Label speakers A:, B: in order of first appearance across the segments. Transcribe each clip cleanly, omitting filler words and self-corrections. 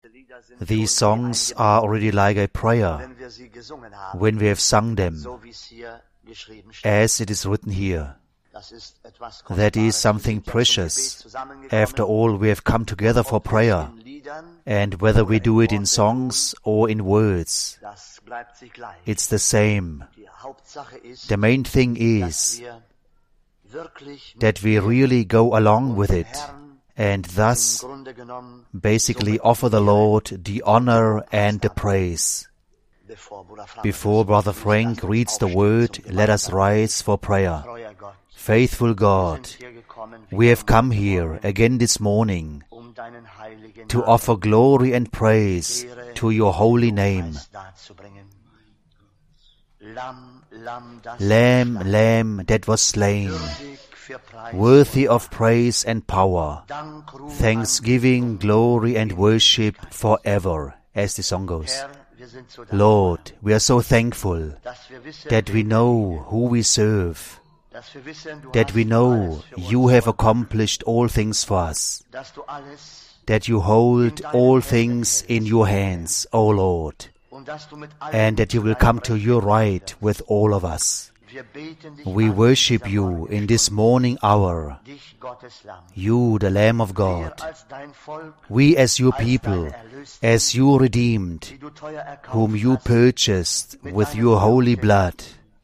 A: These songs are already like a prayer when we have sung them, as it is written here. That is something precious. After all, we have come together for prayer, and whether we do it in songs or in words, it's the same. The main thing is that we really go along with it, and thus basically offer the Lord the honor and the praise. Before Brother Frank reads the word, let us rise for prayer. Faithful God, we have come here again this morning to offer glory and praise to your holy name. Lamb, Lamb that was slain, worthy of praise and power, thanksgiving, glory and worship forever, as the song goes. Lord, we are so thankful that we know who we serve, that we know you have accomplished all things for us, that you hold all things in your hands, O Lord, and that you will come to your right with all of us. We worship you in this morning hour, you, the Lamb of God, we as your people, as you redeemed, whom you purchased with your holy blood,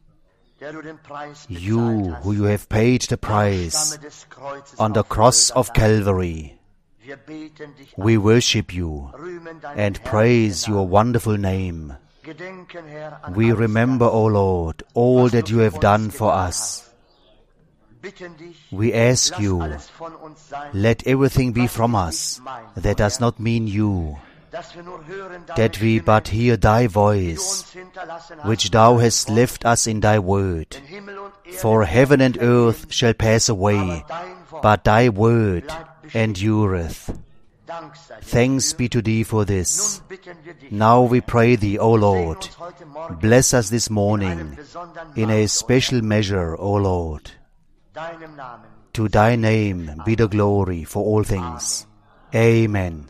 A: you who you have paid the price on the cross of Calvary. We worship you and praise your wonderful name. We remember, O Lord, all that you have done for us. We ask you, let everything be from us that does not mean you, that we but hear thy voice, which thou hast left us in thy word. For heaven and earth shall pass away, but thy word endureth. Thanks be to thee for this. Now we pray thee, O Lord, bless us this morning in a special measure, O Lord. To thy name be the glory for all things. Amen.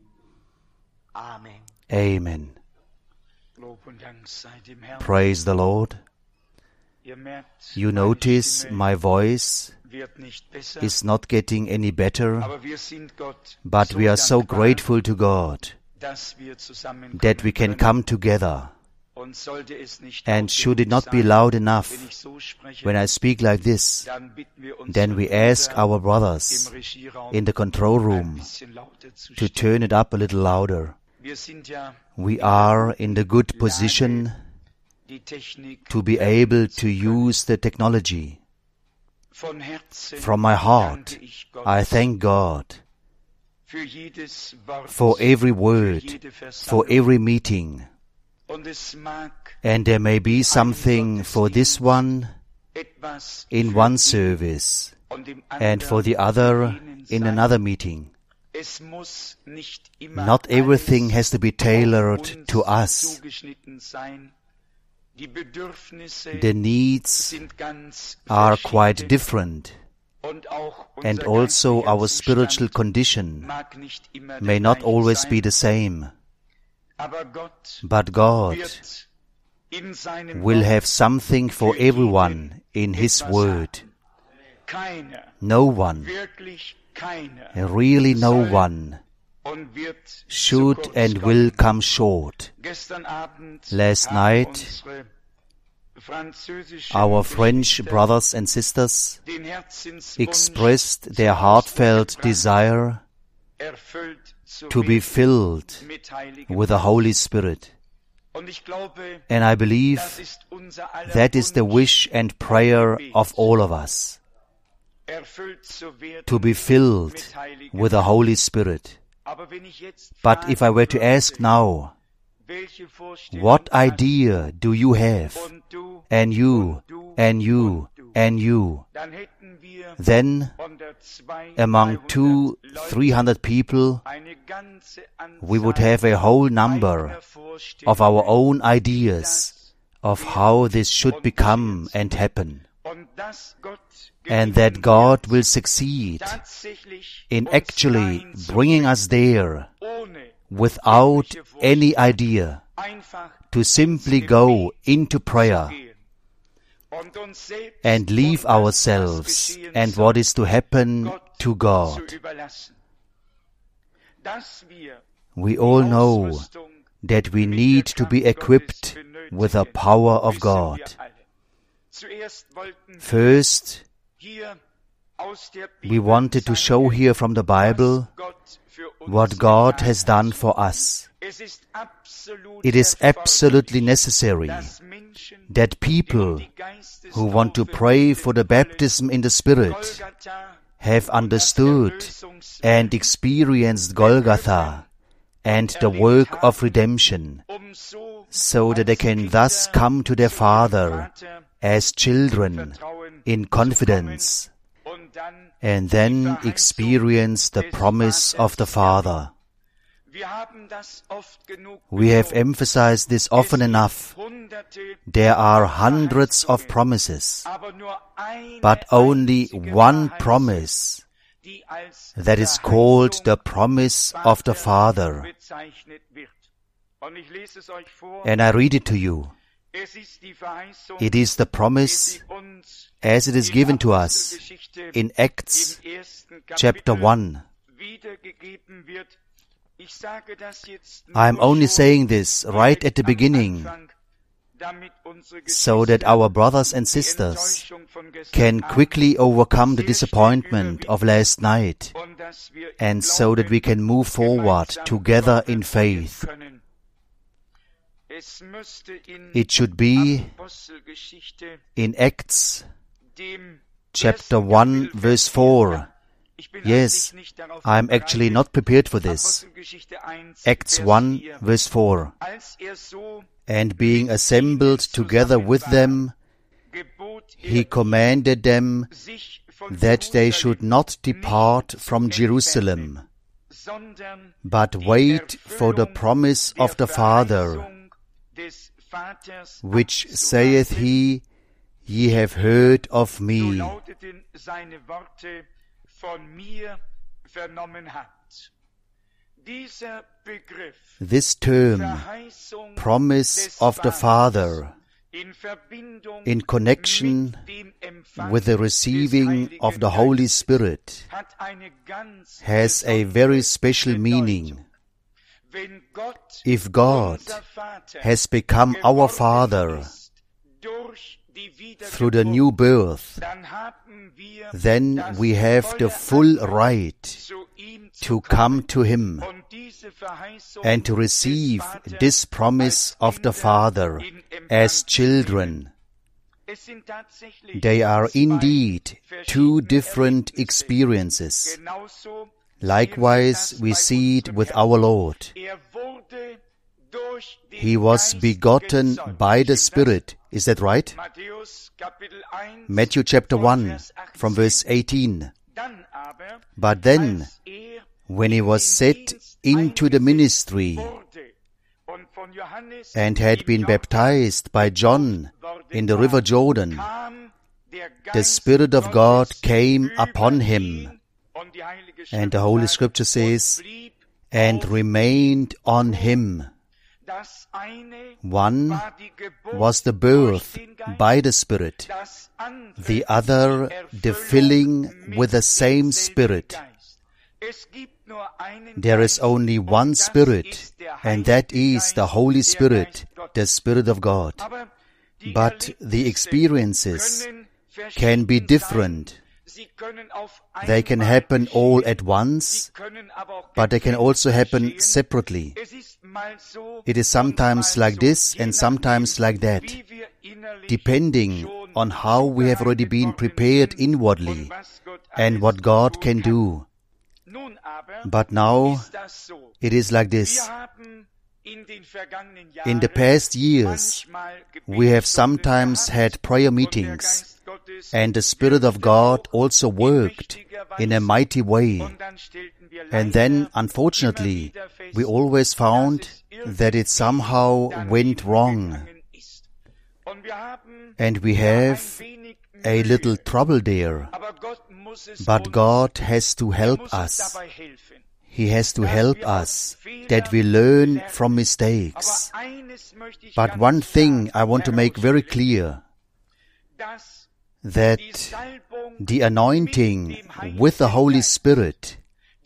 A: Amen. Praise the Lord. You notice my voice is not getting any better, but we are so grateful to God that we can come together. And should it not be loud enough when I speak like this, then we ask our brothers in the control room to turn it up a little louder. We are in the good position to be able to use the technology. From my heart, I thank God for every word, for every meeting. And there may be something for this one in one service, and for the other in another meeting. Not everything has to be tailored to us. The needs are quite different, and also our spiritual condition may not always be the same. But God will have something for everyone in His Word. No one, really no one, should and will come short. Last night, our French brothers and sisters expressed their heartfelt desire to be filled with the Holy Spirit. And I believe that is the wish and prayer of all of us, to be filled with the Holy Spirit. But if I were to ask now, what idea do you have, and you, and you, and you, then among 200-300 people, we would have a whole number of our own ideas of how this should become and happen. And that God will succeed in actually bringing us there without any idea, to simply go into prayer and leave ourselves and what is to happen to God. We all know that we need to be equipped with the power of God. First, we wanted to show here from the Bible what God has done for us. It is absolutely necessary that people who want to pray for the baptism in the Spirit have understood and experienced Golgotha and the work of redemption, so that they can thus come to their Father as children in confidence, and then experience the promise of the Father. We have emphasized this often enough. There are hundreds of promises, but only one promise that is called the promise of the Father. And I read it to you. It is the promise as it is given to us in Acts chapter 1. I am only saying this right at the beginning, so that our brothers and sisters can quickly overcome the disappointment of last night, and so that we can move forward together in faith. It should be in Acts chapter 1 verse 4. Yes, I am actually not prepared for this. Acts 1 verse 4. And being assembled together with them, he commanded them that they should not depart from Jerusalem, but wait for the promise of the Father, which saith he, Ye have heard of me. This term, promise of the Father, in connection with the receiving of the Holy Spirit, has a very special meaning. If God has become our Father through the new birth, then we have the full right to come to Him and to receive this promise of the Father as children. They are indeed two different experiences. Likewise, we see it with our Lord. He was begotten by the Spirit. Is that right? Matthew chapter 1 from verse 18. But then, when he was set into the ministry and had been baptized by John in the river Jordan, the Spirit of God came upon him. And the Holy Scripture says, and remained on him. One was the birth by the Spirit, the other the filling with the same Spirit. There is only one Spirit, and that is the Holy Spirit, the Spirit of God. But the experiences can be different. They can happen all at once, but they can also happen separately. It is sometimes like this and sometimes like that, depending on how we have already been prepared inwardly and what God can do. But now it is like this. In the past years, we have sometimes had prayer meetings, and the Spirit of God also worked in a mighty way. And then, unfortunately, we always found that it somehow went wrong. And we have a little trouble there. But God has to help us. He has to help us, that we learn from mistakes. But one thing I want to make very clear, that the anointing with the Holy Spirit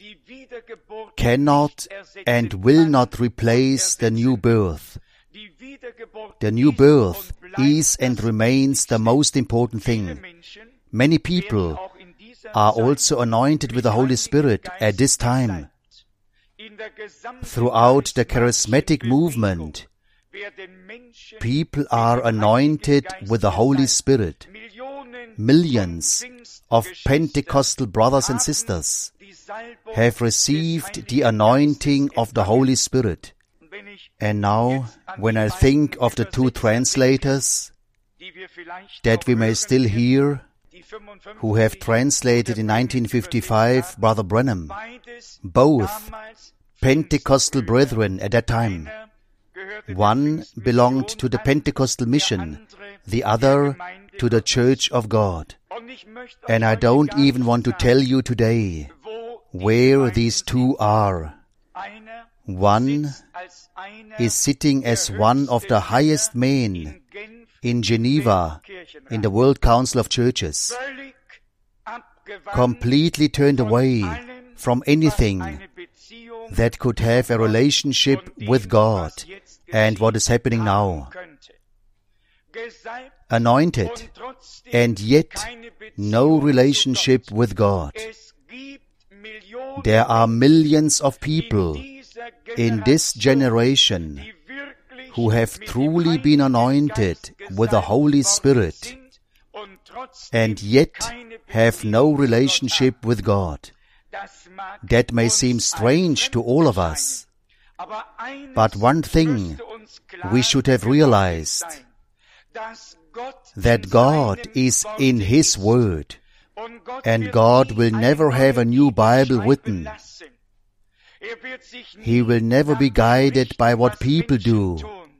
A: cannot and will not replace the new birth. The new birth is and remains the most important thing. Many people are also anointed with the Holy Spirit at this time. Throughout the charismatic movement, people are anointed with the Holy Spirit. Millions of Pentecostal brothers and sisters have received the anointing of the Holy Spirit. And now, when I think of the two translators that we may still hear, who have translated in 1955 Brother Branham, both Pentecostal brethren at that time. One belonged to the Pentecostal mission, the other to the Church of God. And I don't even want to tell you today where these two are. One is sitting as one of the highest men in Geneva, in the World Council of Churches, completely turned away from anything that could have a relationship with God and what is happening now. Anointed, and yet no relationship with God. There are millions of people in this generation who have truly been anointed with the Holy Spirit and yet have no relationship with God. That may seem strange to all of us, but one thing we should have realized, that God is in His Word, and God will never have a new Bible written. He will never be guided by what people do.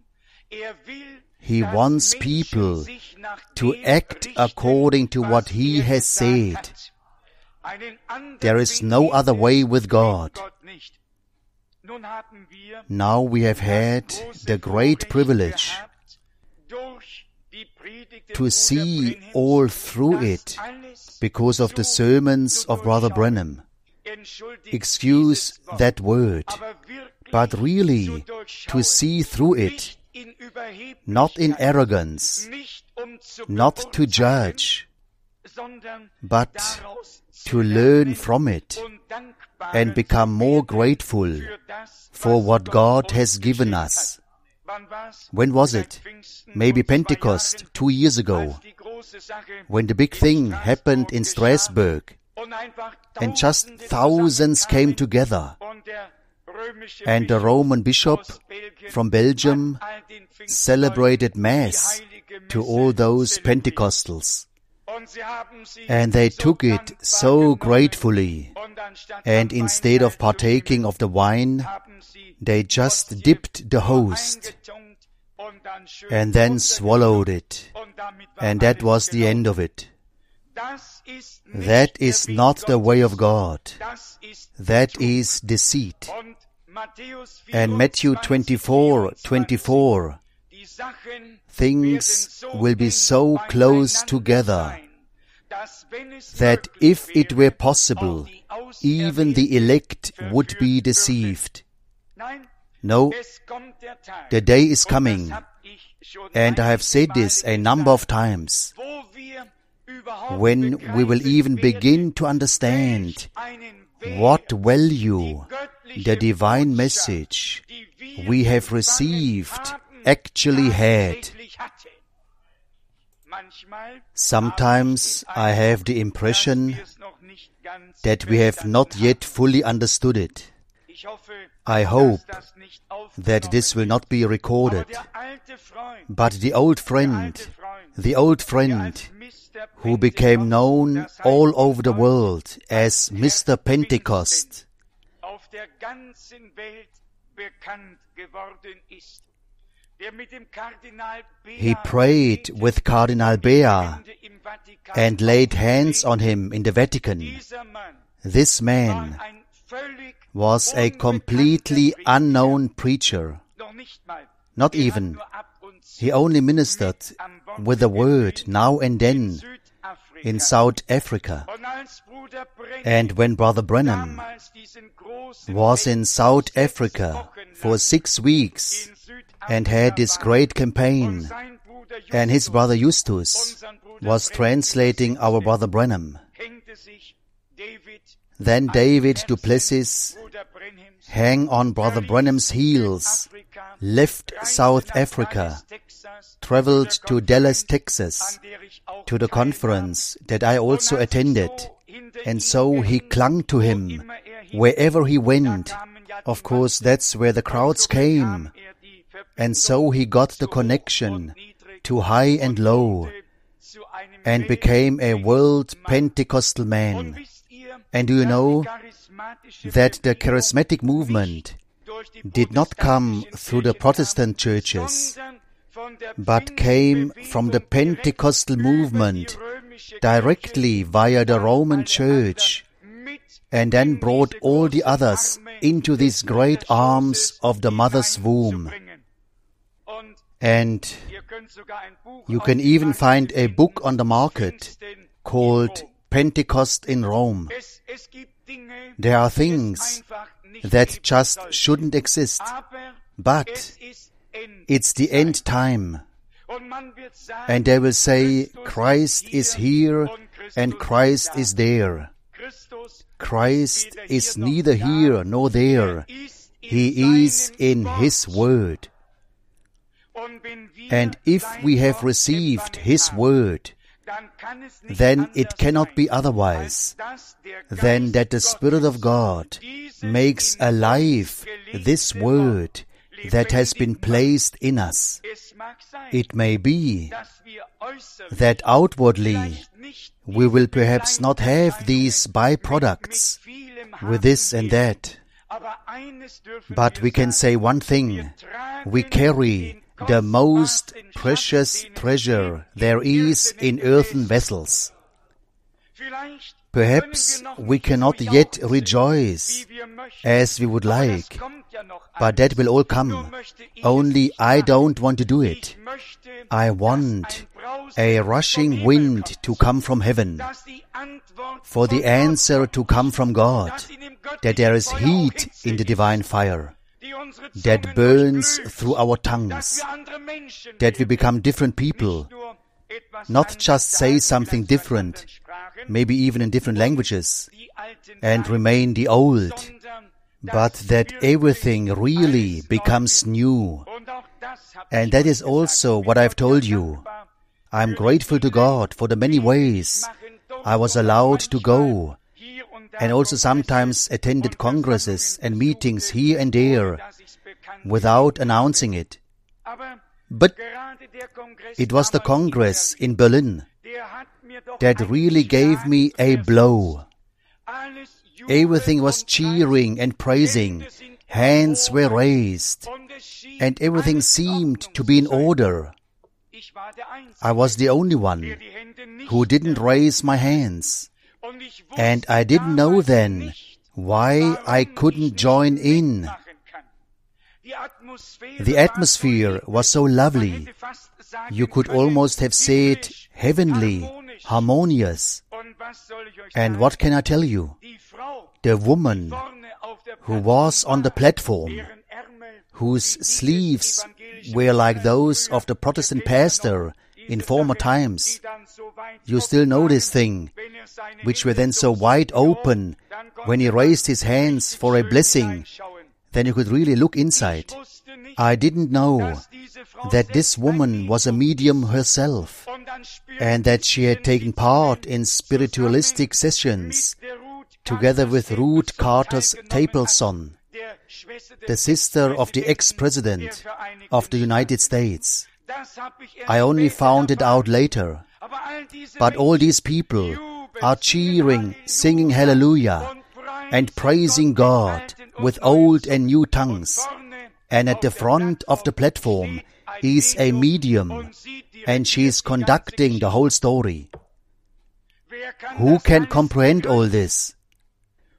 A: He wants people to act according to what He has said. There is no other way with God. Now we have had the great privilege to see all through it because of the sermons of Brother Branham. Excuse that word, but really to see through it, not in arrogance, not to judge, but to learn from it and become more grateful for what God has given us. When was it? Maybe Pentecost 2 years ago, when the big thing happened in Strasbourg, and just thousands came together, and the Roman bishop from Belgium celebrated Mass to all those Pentecostals. And they took it so gratefully, and instead of partaking of the wine, they just dipped the host and then swallowed it, and that was the end of it. That is not the way of God. That is deceit. And Matthew 24:24, things will be so close together that if it were possible, even the elect would be deceived. No, the day is coming, and I have said this a number of times, when we will even begin to understand what value the divine message we have received actually had. Sometimes I have the impression that we have not yet fully understood it. I hope that this will not be recorded. But the old friend who became known all over the world as Mr. Pentecost, he prayed with Cardinal Bea and laid hands on him in the Vatican. This man was a completely unknown preacher. Not even. He only ministered with the word now and then in South Africa. And when Brother Branham was in South Africa for 6 weeks and had this great campaign, and his brother Justus was translating our Brother Branham, then David du Plessis hang on Brother Branham's heels, left South Africa, traveled to Dallas, Texas, to the conference that I also attended, and so he clung to him wherever he went. Of course, that's where the crowds came, and so he got the connection to high and low, and became a world Pentecostal man. And do you know that the charismatic movement did not come through the Protestant churches, but came from the Pentecostal movement directly via the Roman Church, and then brought all the others into these great arms of the mother's womb. And you can even find a book on the market called Pentecost in Rome. There are things that just shouldn't exist, but it's the end time. And they will say, Christ is here and Christ is there. Christ is neither here nor there. He is in His Word. And if we have received His Word, then it cannot be otherwise than that the Spirit of God makes alive this Word that has been placed in us. It may be that outwardly we will perhaps not have these byproducts with this and that, but we can say one thing: we carry the most precious treasure there is in earthen vessels. Perhaps we cannot yet rejoice as we would like, but that will all come. Only I don't want to do it. I want a rushing wind to come from heaven, for the answer to come from God, that there is heat in the divine fire that burns through our tongues, that we become different people, not just say something different, maybe even in different languages, and remain the old, but that everything really becomes new. And that is also what I've told you. I'm grateful to God for the many ways I was allowed to go, and also sometimes attended congresses and meetings here and there without announcing it. But it was the Congress in Berlin that really gave me a blow. Everything was cheering and praising, hands were raised, and everything seemed to be in order. I was the only one who didn't raise my hands, and I didn't know then why I couldn't join in. The atmosphere was so lovely. You could almost have said heavenly, harmonious. And what can I tell you? The woman who was on the platform, whose sleeves were like those of the Protestant pastor in former times. You still know this thing, which were then so wide open when he raised his hands for a blessing. Then you could really look inside. I didn't know that this woman was a medium herself, and that she had taken part in spiritualistic sessions together with Ruth Carter Stapleton, the sister of the ex-president of the United States. I only found it out later. But all these people are cheering, singing hallelujah, and praising God with old and new tongues. And at the front of the platform is a medium, and she is conducting the whole story. Who can comprehend all this?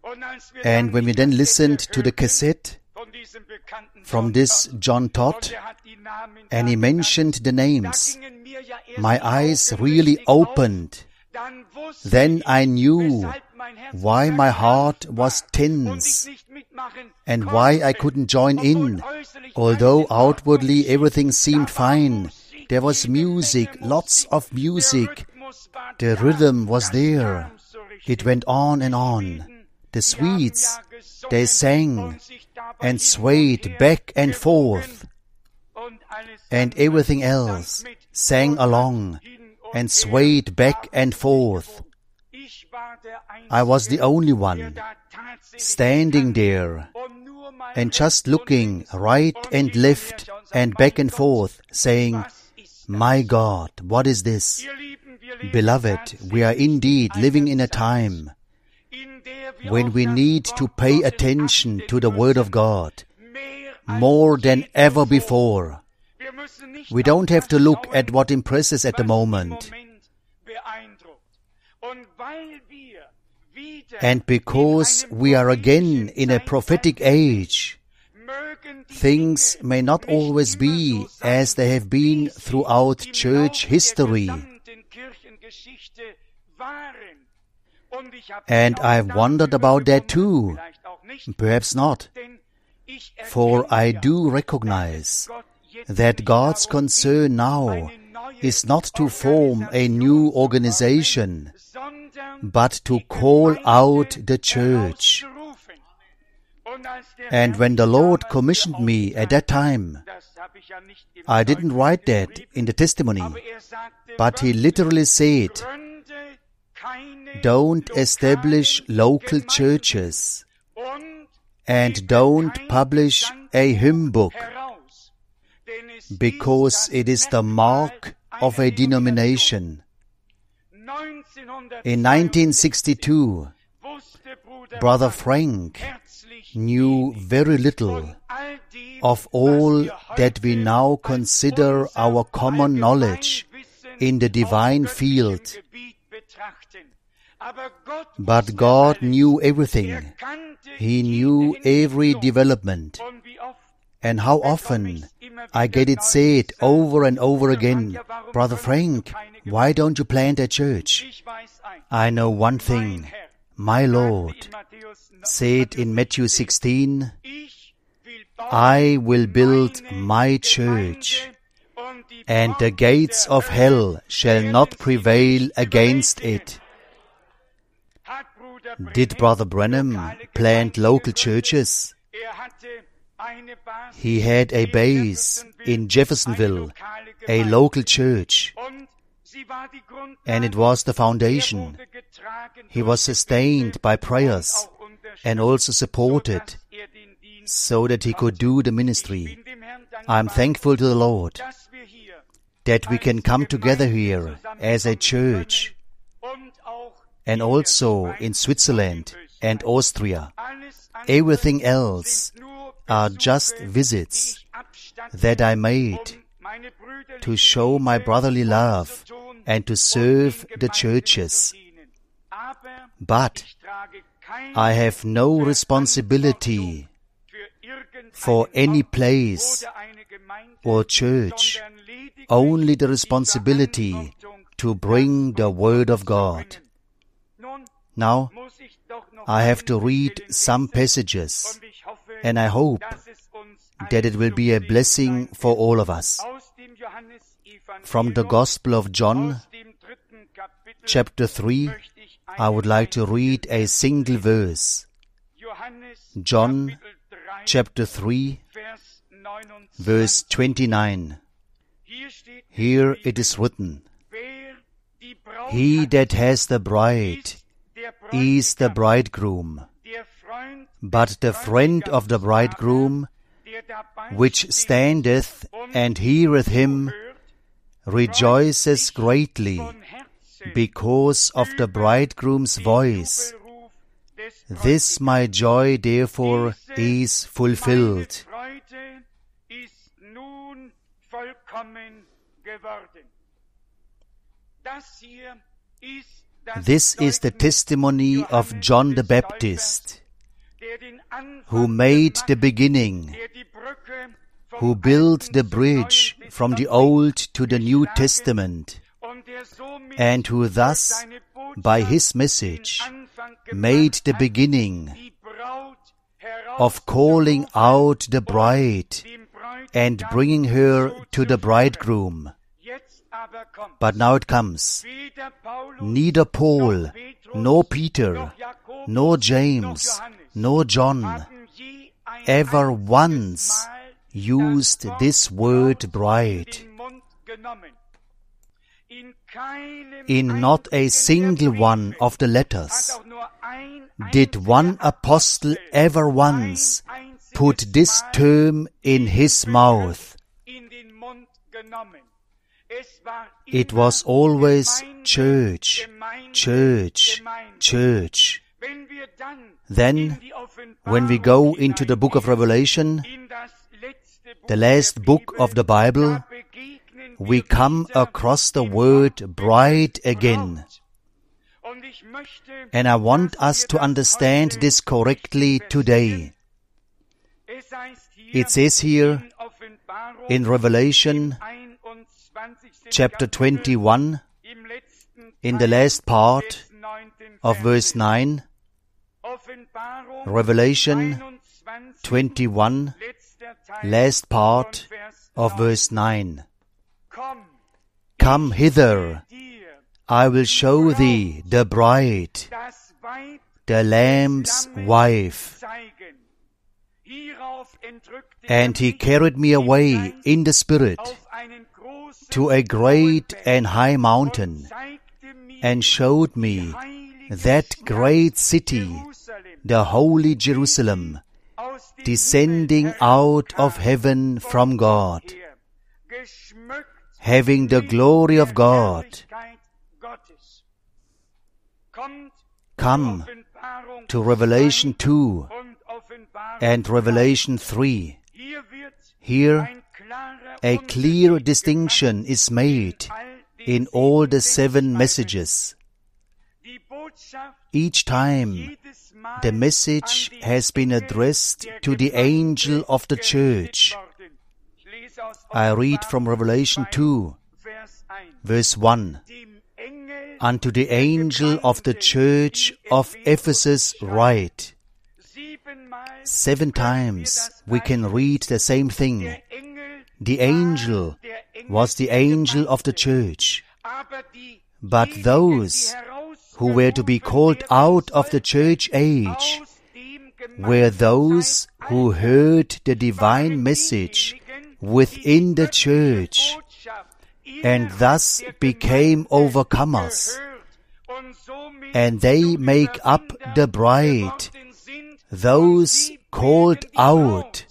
A: And when we then listened to the cassette from this John Todd, and he mentioned the names, my eyes really opened. Then I knew why my heart was tense and why I couldn't join in. Although outwardly everything seemed fine, there was music, lots of music. The rhythm was there. It went on and on. The Swedes, they sang and swayed back and forth, and everything else sang along and swayed back and forth. I was the only one standing there and just looking right and left and back and forth, saying, my God, what is this? Beloved, we are indeed living in a time when we need to pay attention to the Word of God more than ever before. We don't have to look at what impresses at the moment. And because we are again in a prophetic age, things may not always be as they have been throughout church history. And I've wondered about that too. Perhaps not. For I do recognize that God's concern now is not to form a new organization, but to call out the church. And when the Lord commissioned me at that time, I didn't write that in the testimony, but He literally said, don't establish local churches and don't publish a hymn book, because it is the mark of a denomination. In 1962, Brother Frank knew very little of all that we now consider our common knowledge in the divine field. But God knew everything. He knew every development. And how often I get it said over and over again, Brother Frank, why don't you plant a church? I know one thing. My Lord said in Matthew 16, I will build my church, and the gates of hell shall not prevail against it. Did Brother Branham plant local churches? He had a base in Jeffersonville, a local church, and it was the foundation. He was sustained by prayers and also supported so that he could do the ministry. I'm thankful to the Lord that we can come together here as a church, and also in Switzerland and Austria. Everything else are just visits that I made to show my brotherly love and to serve the churches. But I have no responsibility for any place or church, only the responsibility to bring the Word of God. Now, I have to read some passages, and I hope that it will be a blessing for all of us. From the Gospel of John, chapter 3, I would like to read a single verse. John, chapter 3, verse 29. Here it is written, He that has the bride is the bridegroom, but the friend of the bridegroom, which standeth and heareth him, rejoices greatly because of the bridegroom's voice. This my joy therefore is fulfilled. This is the testimony of John the Baptist, who made the beginning, who built the bridge from the Old to the New Testament, and who thus, by his message, made the beginning of calling out the bride and bringing her to the bridegroom. But now it comes. Neither Paul, nor Peter, nor James, nor John ever once used this word bride. In not a single one of the letters did one apostle ever once put this term in his mouth. It was always church, church, church. Then, when we go into the book of Revelation, the last book of the Bible, we come across the word bride again. And I want us to understand this correctly today. It says here in Revelation chapter 21, in the last part of verse 9, Revelation 21, last part of verse 9. Come hither, I will show thee the bride, the Lamb's wife. And he carried me away in the Spirit to a great and high mountain, and showed me that great city, the holy Jerusalem, descending out of heaven from God, having the glory of God. Come to Revelation 2 and Revelation 3. Here, a clear distinction is made in all the 7 messages. Each time, the message has been addressed to the angel of the church. I read from Revelation 2, verse 1. Unto the angel of the church of Ephesus write. 7 times we can read the same thing. The angel was the angel of the church. But those who were to be called out of the church age were those who heard the divine message within the church, and thus became overcomers. And they make up the bride, those called out.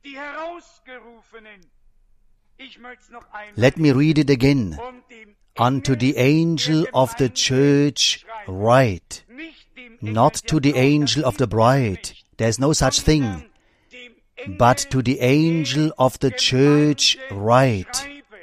A: Let me read it again. Unto the angel of the church write. Not to the angel of the bride. There's no such thing. But to the angel of the church write.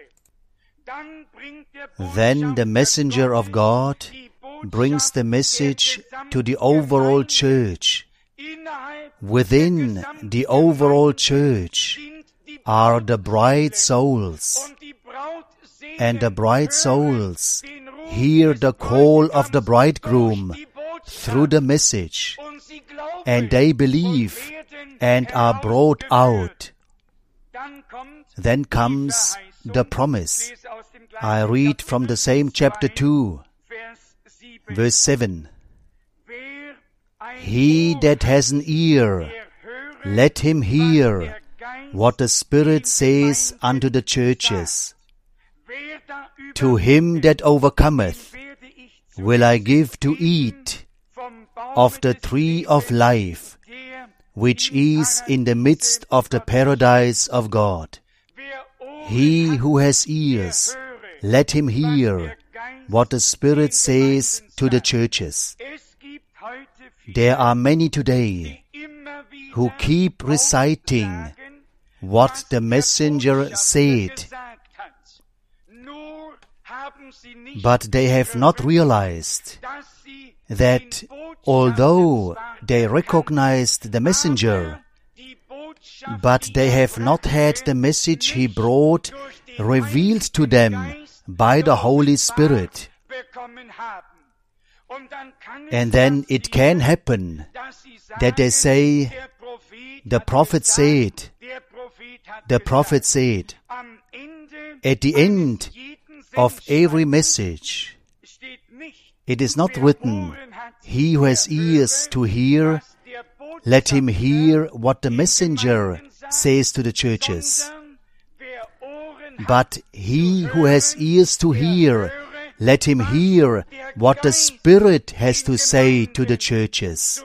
A: Then the messenger of God brings the message to the overall church. Within the overall church are the bride souls. And the bride souls hear the call of the bridegroom through the message, and they believe and are brought out. Then comes the promise. I read from the same chapter 2, verse 7. He that has an ear, let him hear what the Spirit says unto the churches. To him that overcometh will I give to eat of the tree of life, which is in the midst of the paradise of God. He who has ears, let him hear what the Spirit says to the churches. There are many today who keep reciting what the messenger said, But they have not realized that although they recognized the messenger, but they have not had the message he brought revealed to them by the Holy Spirit. And then it can happen that they say, the prophet said, the prophet said. At the end of every message, it is not written, he who has ears to hear, let him hear what the messenger says to the churches. But he who has ears to hear, let him hear what the Spirit has to say to the churches.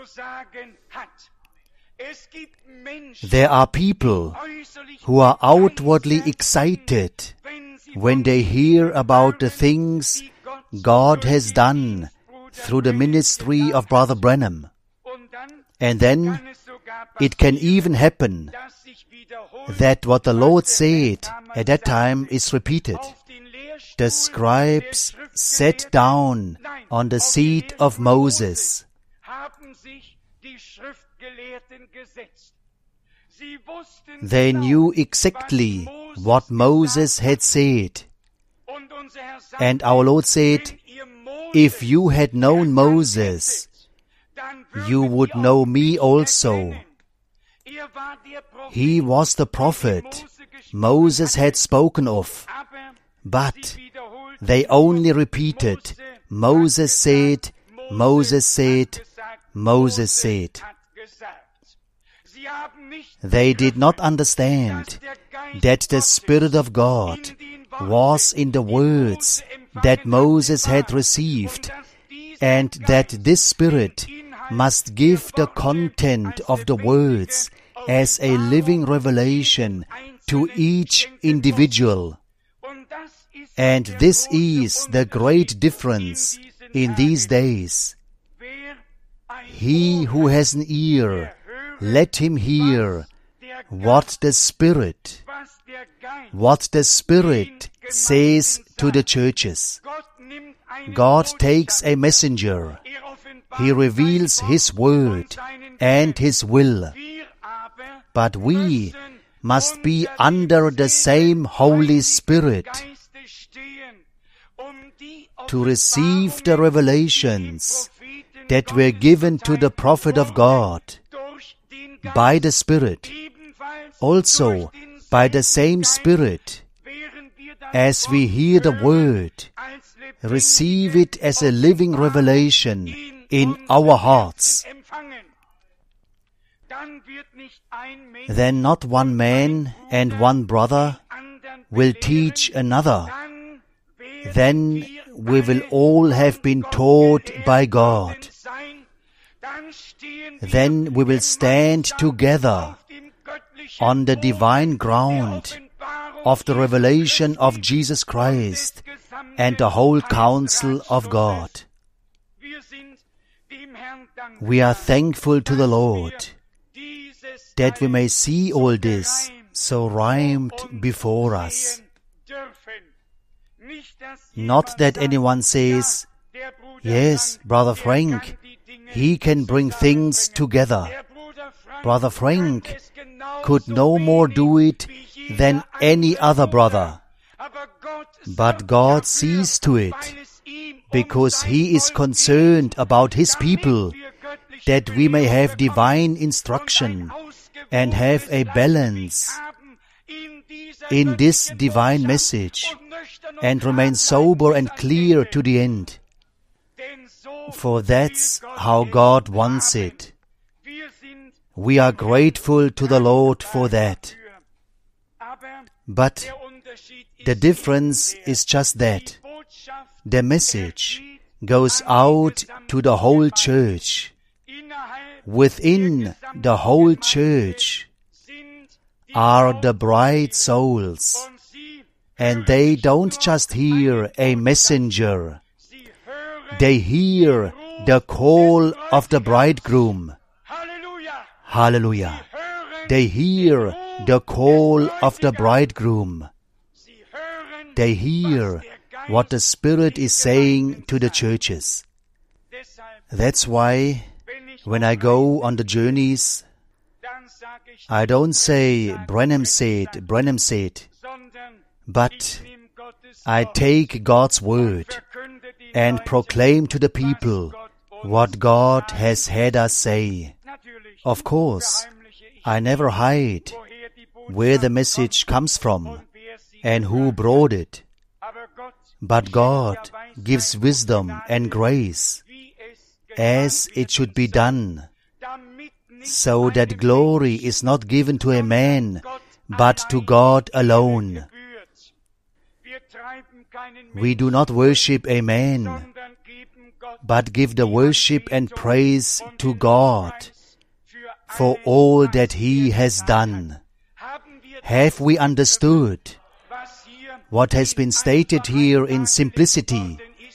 A: There are people who are outwardly excited when they hear about the things God has done through the ministry of Brother Branham. And then it can even happen that what the Lord said at that time is repeated. The scribes sat down on the seat of Moses. They knew exactly what Moses had said. And our Lord said, if you had known Moses, you would know me also. He was the prophet Moses had spoken of, but they only repeated, Moses said, Moses said, Moses said. They did not understand that the Spirit of God was in the words that Moses had received, and that this Spirit must give the content of the words as a living revelation to each individual. And this is the great difference in these days. He who has an ear, let him hear what the Spirit says to the churches. God takes a messenger. He reveals His word and His will. But we must be under the same Holy Spirit to receive the revelations that were given to the prophet of God by the Spirit, also by the same Spirit. As we hear the word, receive it as a living revelation in our hearts. Then not one man and one brother will teach another. Then we will all have been taught by God. Then we will stand together on the divine ground of the revelation of Jesus Christ and the whole counsel of God. We are thankful to the Lord that we may see all this so rhymed before us. Not that anyone says, yes, Brother Frank, he can bring things together. Brother Frank could no more do it than any other brother. But God sees to it, because He is concerned about His people, that we may have divine instruction and have a balance in this divine message and remain sober and clear to the end. For that's how God wants it. We are grateful to the Lord for that. But the difference is just that. The message goes out to the whole church. Within the whole church are the bride souls. And they don't just hear a messenger. They hear the call of the bridegroom. Hallelujah. They hear the call of the bridegroom. They hear what the Spirit is saying to the churches. That's why when I go on the journeys, I don't say Branham said, but I take God's word and proclaim to the people what God has had us say. Of course, I never hide where the message comes from and who brought it. But God gives wisdom and grace as it should be done, so that glory is not given to a man, but to God alone. We do not worship a man, but give the worship and praise to God for all that He has done. Have we understood what has been stated here in simplicity?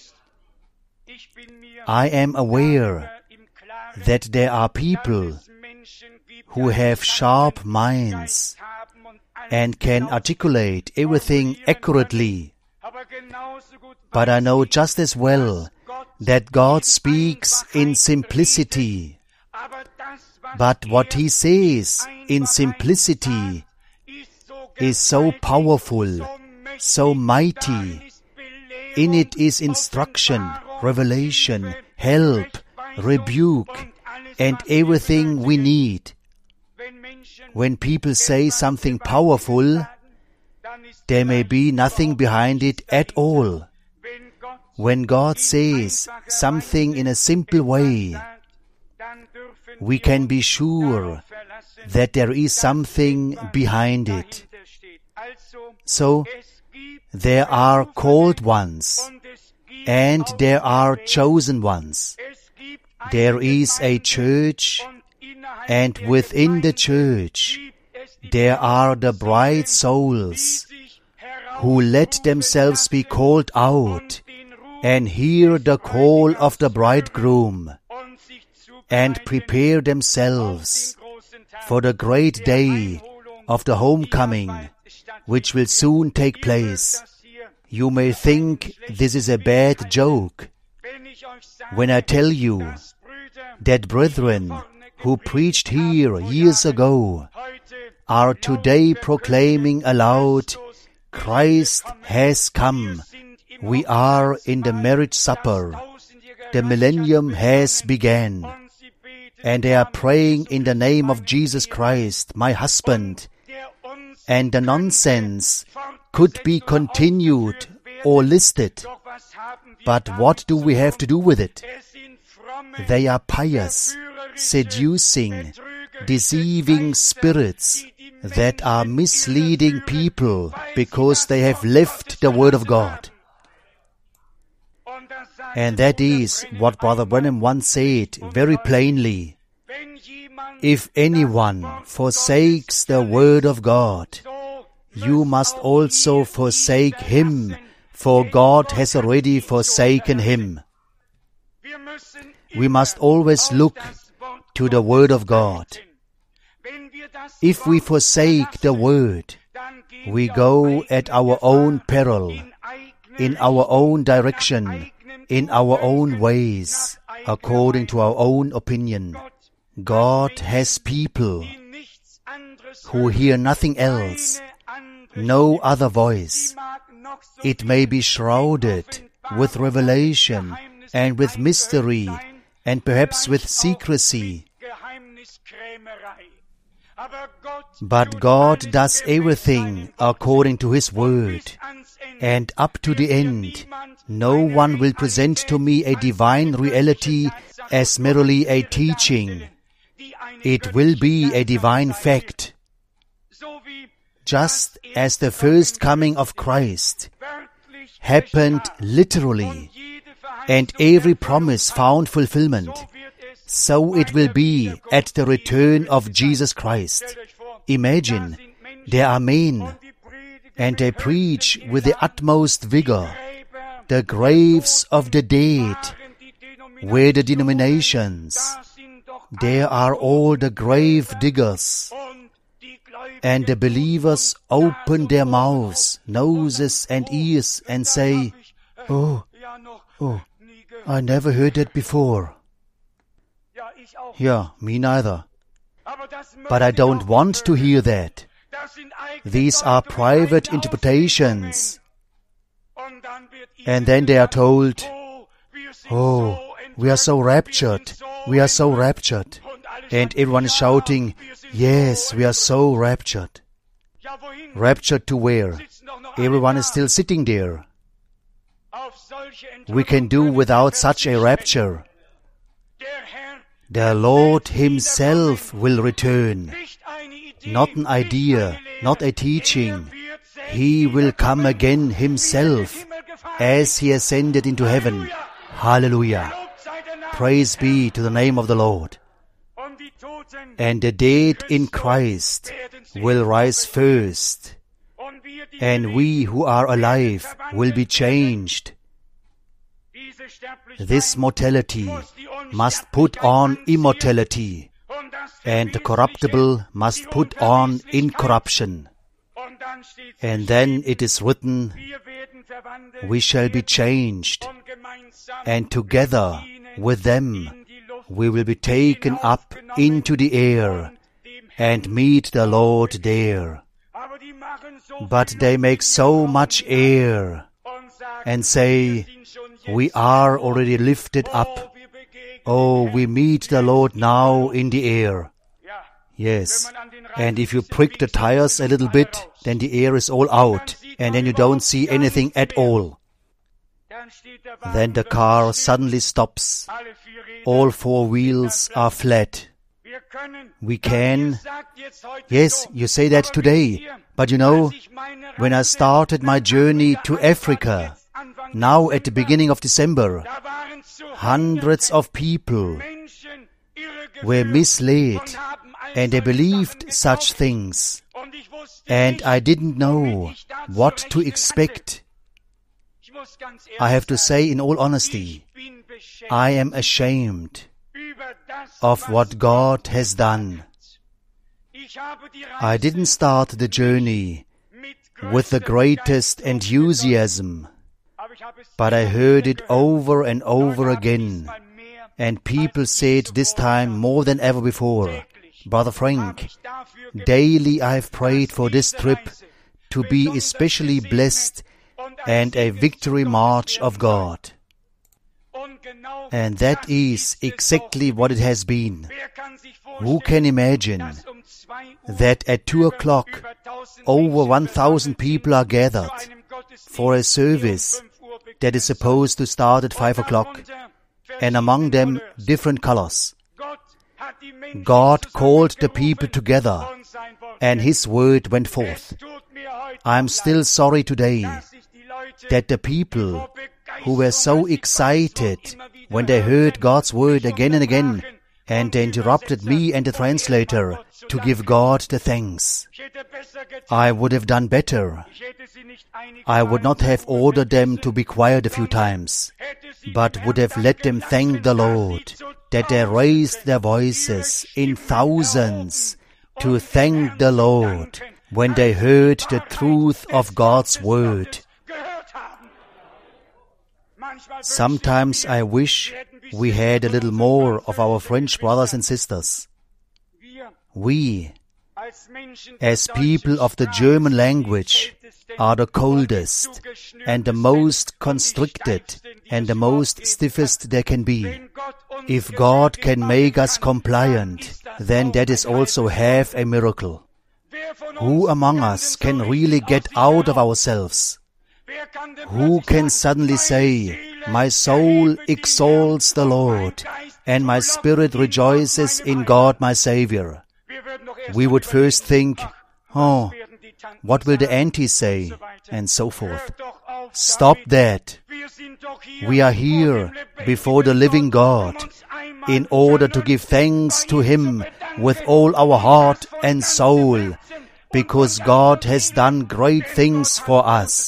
A: I am aware that there are people who have sharp minds and can articulate everything accurately. But I know just as well that God speaks in simplicity. But what He says in simplicity is so powerful, so mighty. In it is instruction, revelation, help, rebuke, and everything we need. When people say something powerful, there may be nothing behind it at all. When God says something in a simple way, we can be sure that there is something behind it. So, there are called ones, and there are chosen ones. There is a church, and within the church, there are the bright souls who let themselves be called out and hear the call of the bridegroom and prepare themselves for the great day of the homecoming, which will soon take place. You may think this is a bad joke when I tell you that brethren who preached here years ago are today proclaiming aloud, Christ has come. We are in the marriage supper. The millennium has begun. And they are praying in the name of Jesus Christ, my husband. And the nonsense could be continued or listed. But what do we have to do with it? They are pious, seducing, deceiving spirits that are misleading people because they have left the Word of God. And that is what Brother Branham once said very plainly. If anyone forsakes the Word of God, you must also forsake him, for God has already forsaken him. We must always look to the Word of God. If we forsake the Word, we go at our own peril, in our own direction, in our own ways, according to our own opinion. God has people who hear nothing else, no other voice. It may be shrouded with revelation and with mystery and perhaps with secrecy. But God does everything according to His Word. And up to the end, no one will present to me a divine reality as merely a teaching. It will be a divine fact. Just as the first coming of Christ happened literally, and every promise found fulfillment, so it will be at the return of Jesus Christ. Imagine, there are men, and they preach with the utmost vigor. The graves of the dead were the denominations. There are all the grave diggers. And the believers open their mouths, noses and ears and say, Oh, I never heard that before. Yeah, me neither. But I don't want to hear that. These are private interpretations. And then they are told, oh, we are so raptured, we are so raptured. And everyone is shouting, yes, we are so raptured. Raptured to where? Everyone is still sitting there. We can do without such a rapture. The Lord Himself will return. Not an idea, not a teaching. He will come again Himself as He ascended into heaven. Hallelujah. Praise be to the name of the Lord. And the dead in Christ will rise first. And we who are alive will be changed. This mortality must put on immortality, and the corruptible must put on incorruption. And then it is written, we shall be changed, and together with them we will be taken up into the air and meet the Lord there. But they make so much air and say, we are already lifted up. Oh, we meet the Lord now in the air. Yes, and if you prick the tires a little bit, then the air is all out, and then you don't see anything at all. Then the car suddenly stops. All four wheels are flat. We can. Yes, you say that today. But you know, when I started my journey to Africa, now at the beginning of December, hundreds of people were misled and they believed such things. And I didn't know what to expect. I have to say in all honesty, I am ashamed of what God has done. I didn't start the journey with the greatest enthusiasm, but I heard it over and over again, and people said this time more than ever before, Brother Frank, daily I have prayed for this trip to be especially blessed and a victory march of God. And that is exactly what it has been. Who can imagine that at 2 o'clock over 1,000 people are gathered for a service that is supposed to start at 5 o'clock, and among them different colors? God called the people together, and His word went forth. I am still sorry today that the people who were so excited when they heard God's word again and again, and they interrupted me and the translator to give God the thanks. I would have done better. I would not have ordered them to be quiet a few times, but would have let them thank the Lord that they raised their voices in thousands to thank the Lord when they heard the truth of God's word. Sometimes I wish we had a little more of our French brothers and sisters. We, as people of the German language, are the coldest and the most constricted and the most stiffest there can be. If God can make us compliant, then that is also half a miracle. Who among us can really get out of ourselves? Who can suddenly say, my soul exalts the Lord, and my spirit rejoices in God my Savior? We would first think, oh, what will the auntie say? And so forth. Stop that. We are here before the living God in order to give thanks to Him with all our heart and soul, because God has done great things for us.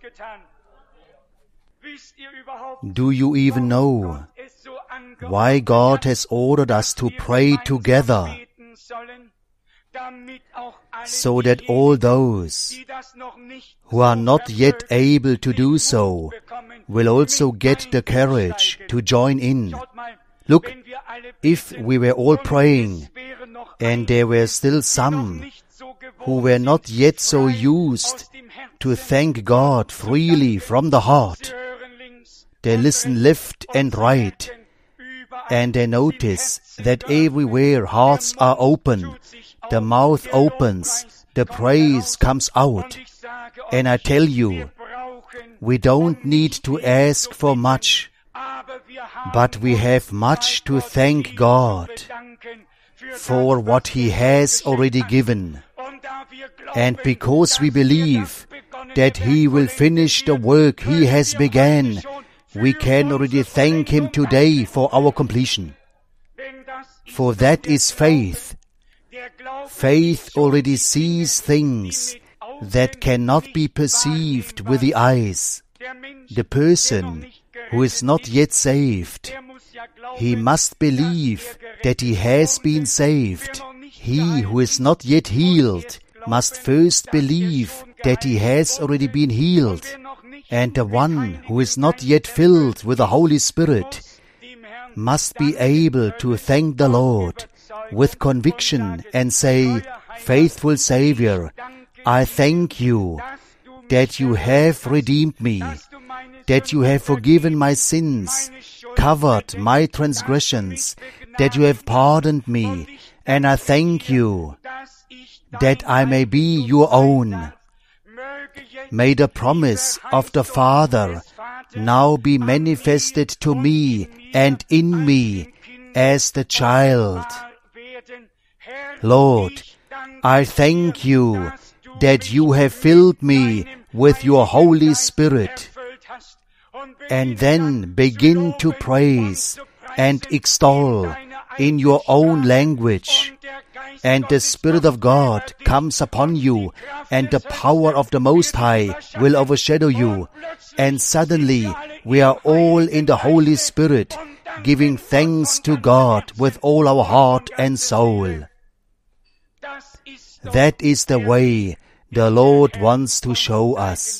A: Do you even know why God has ordered us to pray together? so that all those who are not yet able to do so will also get the courage to join in. Look, if we were all praying and there were still some who were not yet so used to thank God freely from the heart, they listen left and right, and they notice that everywhere hearts are open, the mouth opens, the praise comes out. And I tell you, we don't need to ask for much, but we have much to thank God for what He has already given. And because we believe that He will finish the work He has begun, we can already thank Him today for our completion. For that is faith. Faith already sees things that cannot be perceived with the eyes. The person who is not yet saved, he must believe that he has been saved. He who is not yet healed must first believe that he has already been healed. And the one who is not yet filled with the Holy Spirit must be able to thank the Lord with conviction and say, "Faithful Savior, I thank you that you have redeemed me, that you have forgiven my sins, covered my transgressions, that you have pardoned me, and I thank you that I may be your own. May the promise of the Father now be manifested to me and in me as the child. Lord, I thank you that you have filled me with your Holy Spirit." And then begin to praise and extol in your own language. And the Spirit of God comes upon you, and the power of the Most High will overshadow you. And suddenly we are all in the Holy Spirit, giving thanks to God with all our heart and soul. That is the way the Lord wants to show us.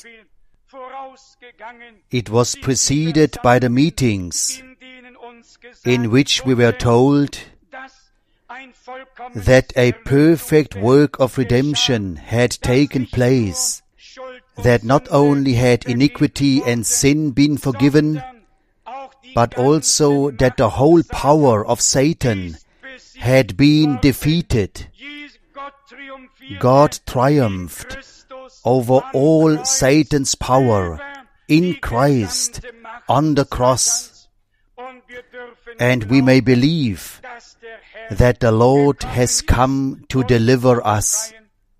A: It was preceded by the meetings in which we were told that a perfect work of redemption had taken place, that not only had iniquity and sin been forgiven, but also that the whole power of Satan had been defeated. God triumphed over all Satan's power in Christ on the cross. And we may believe that the Lord has come to deliver us.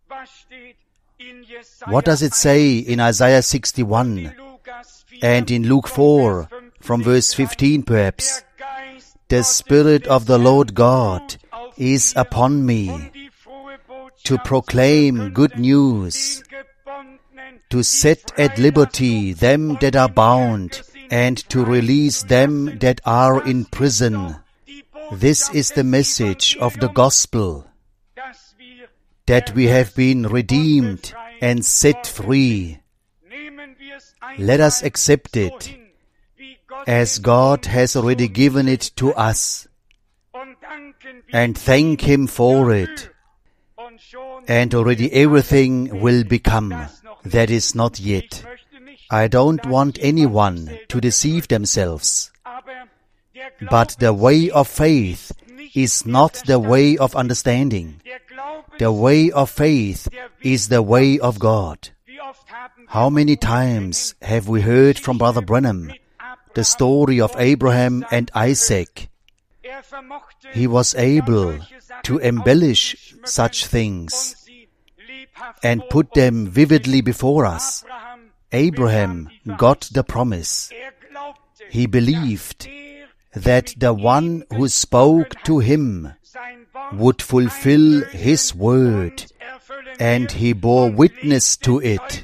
A: What does it say in Isaiah 61 and in Luke 4 from verse 15 perhaps? "The Spirit of the Lord God is upon me to proclaim good news, to set at liberty them that are bound, and to release them that are in prison." This is the message of the gospel, that we have been redeemed and set free. Let us accept it as God has already given it to us, and thank Him for it. And already everything will become. That is not yet. I don't want anyone to deceive themselves. But the way of faith is not the way of understanding. The way of faith is the way of God. How many times have we heard from Brother Branham the story of Abraham and Isaac? He was able to embellish such things and put them vividly before us. Abraham got the promise. He believed that the one who spoke to him would fulfill his word, and he bore witness to it.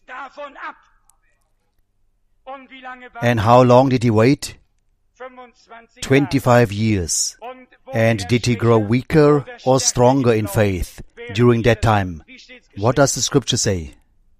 A: And how long did he wait? 25 years. And did he grow weaker or stronger in faith? during that time. What does the scripture say?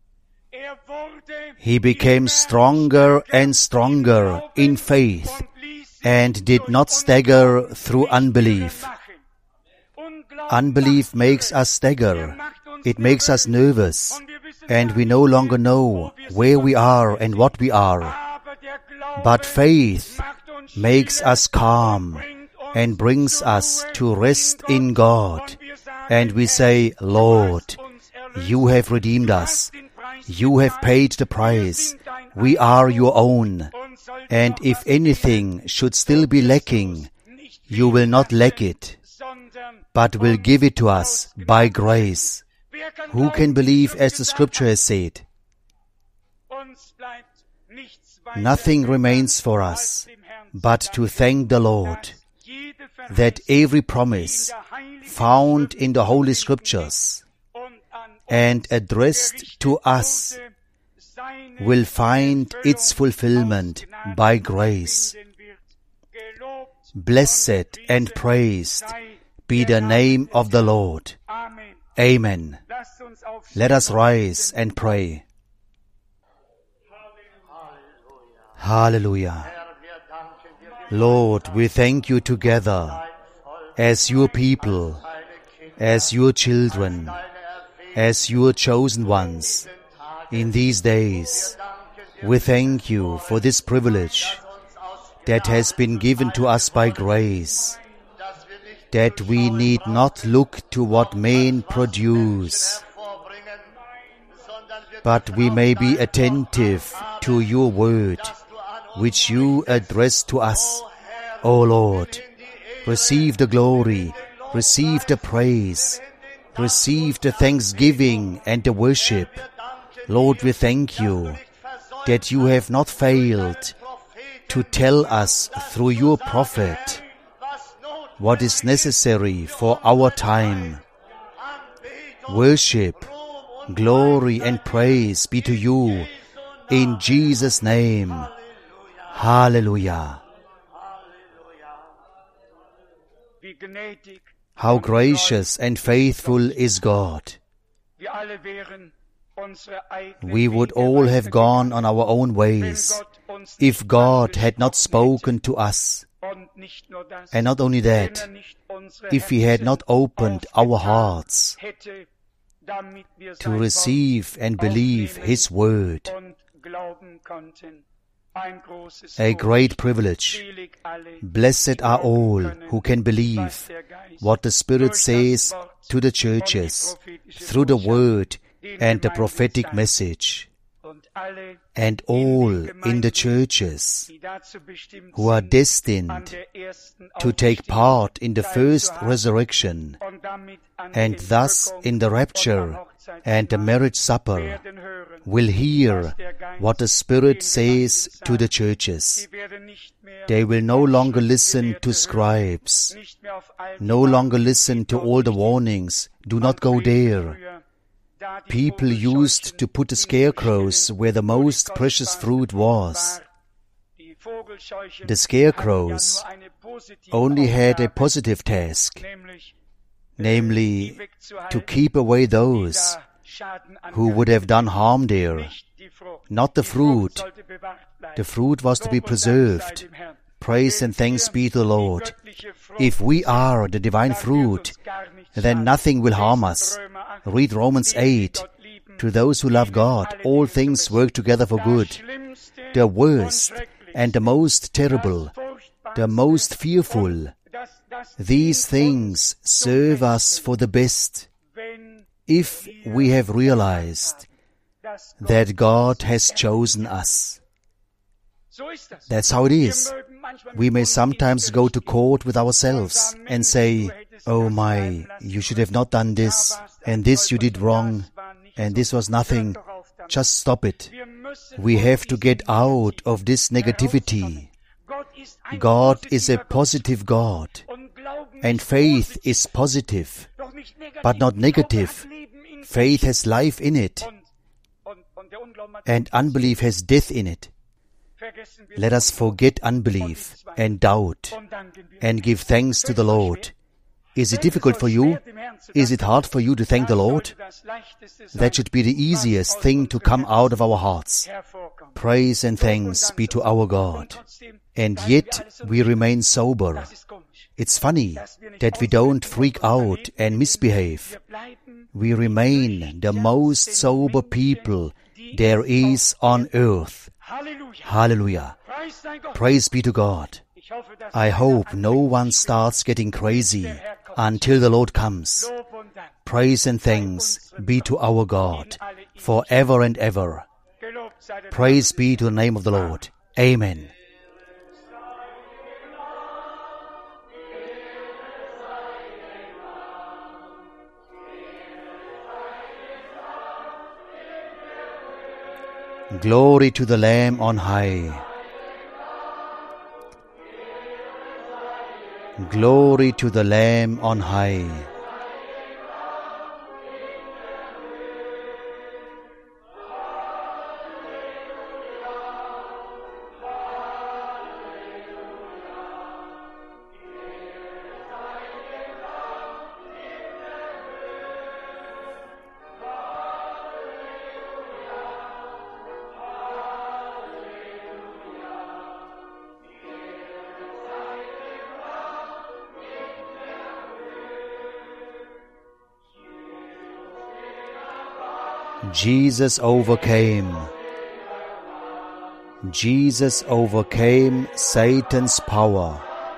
A: He became stronger and stronger in faith and did not stagger through unbelief. Unbelief makes us stagger. It makes us nervous, and we no longer know where we are and what we are. But faith makes us calm and brings us to rest in God. And we say, Lord, you have redeemed us. You have paid the price. We are your own. And if anything should still be lacking, you will not lack it, but will give it to us by grace. Who can believe as the scripture has said? Nothing remains for us but to thank the Lord that every promise found in the Holy Scriptures and addressed to us will find its fulfillment by grace. Blessed and praised be the name of the Lord. Amen. Let us rise and pray. Hallelujah. Lord, we thank you together as your people, as your children, as your chosen ones in these days. We thank you for this privilege that has been given to us by grace, that we need not look to what men produce, but we may be attentive to your word, which you address to us. O Lord, receive the glory, receive the praise, receive the thanksgiving and the worship. Lord, we thank you that you have not failed to tell us through your prophet what is necessary for our time. Worship, glory and praise be to you in Jesus' name. Hallelujah. How gracious and faithful is God. We would all have gone on our own ways if God had not spoken to us. And not only that, if He had not opened our hearts to receive and believe His word. A great privilege. Blessed are all who can believe what the Spirit says to the churches through the word and the prophetic message. And all in the churches who are destined to take part in the first resurrection and thus in the rapture and the marriage supper will hear what the Spirit says to the churches. They will no longer listen to scribes, no longer listen to all the warnings. Do not go there. People used to put the scarecrows where the most precious fruit was. The scarecrows only had a positive task, namely to keep away those who would have done harm there. Not the fruit. The fruit was to be preserved. Praise and thanks be to the Lord. If we are the divine fruit, then nothing will harm us. Read Romans 8. To those who love God, all things work together for good. The worst and the most terrible, the most fearful, these things serve us for the best if we have realized that God has chosen us. That's how it is. We may sometimes go to court with ourselves and say, "Oh my, you should have not done this, and this you did wrong, and this was nothing. Just stop it." We have to get out of this negativity. God is a positive God, and faith is positive, but not negative. Faith has life in it, and unbelief has death in it. Let us forget unbelief and doubt and give thanks to the Lord. Is it difficult for you? Is it hard for you to thank the Lord? That should be the easiest thing to come out of our hearts. Praise and thanks be to our God. And yet we remain sober. It's funny that we don't freak out and misbehave. We remain the most sober people there is on earth. Hallelujah. Praise be to God. I hope no one starts getting crazy until the Lord comes. Praise and thanks be to our God forever and ever. Praise be to the name of the Lord. Amen. Glory to the Lamb on high. Glory to the Lamb on high. Jesus overcame. Jesus overcame Satan's power.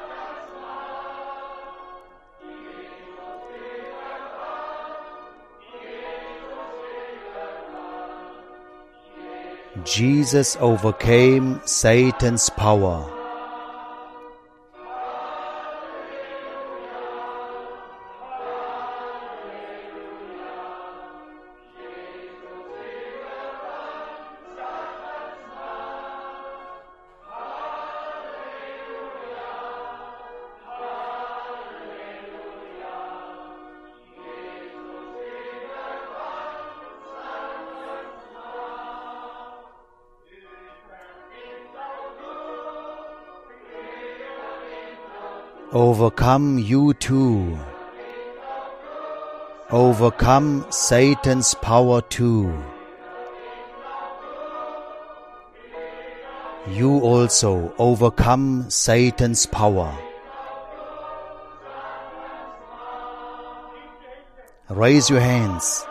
A: Jesus overcame Satan's power. Overcome you too. Overcome Satan's power too. You also overcome Satan's power. Raise your hands.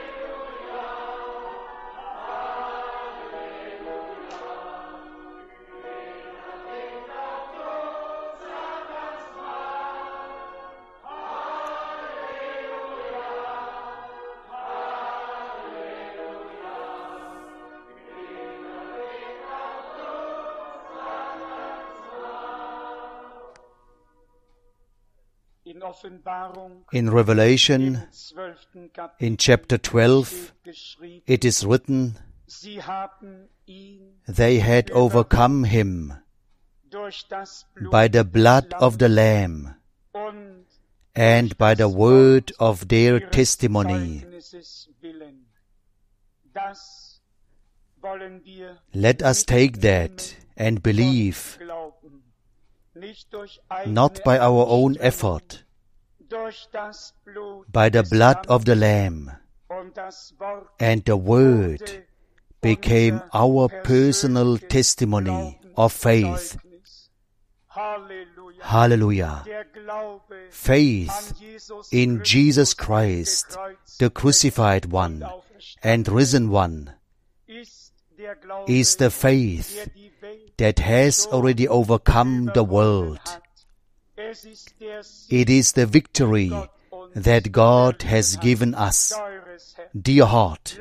A: In Revelation, in chapter 12, it is written, they had overcome him by the blood of the Lamb and by the word of their testimony. Let us take that and believe, not by our own effort, by the blood of the Lamb, and the Word became our personal testimony of faith. Hallelujah. Faith in Jesus Christ, the crucified one and risen one, is the faith that has already overcome the world. It is the victory that God has given us. Dear heart,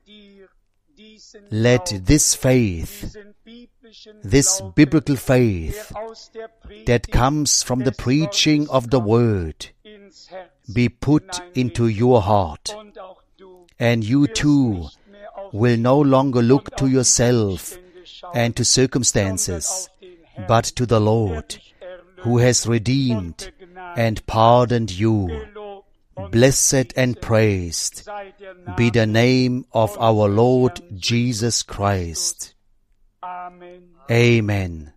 A: let this faith, this biblical faith that comes from the preaching of the Word, be put into your heart. And you too will no longer look to yourself and to circumstances, but to the Lord, who has redeemed and pardoned you. Blessed and praised be the name of our Lord Jesus Christ. Amen.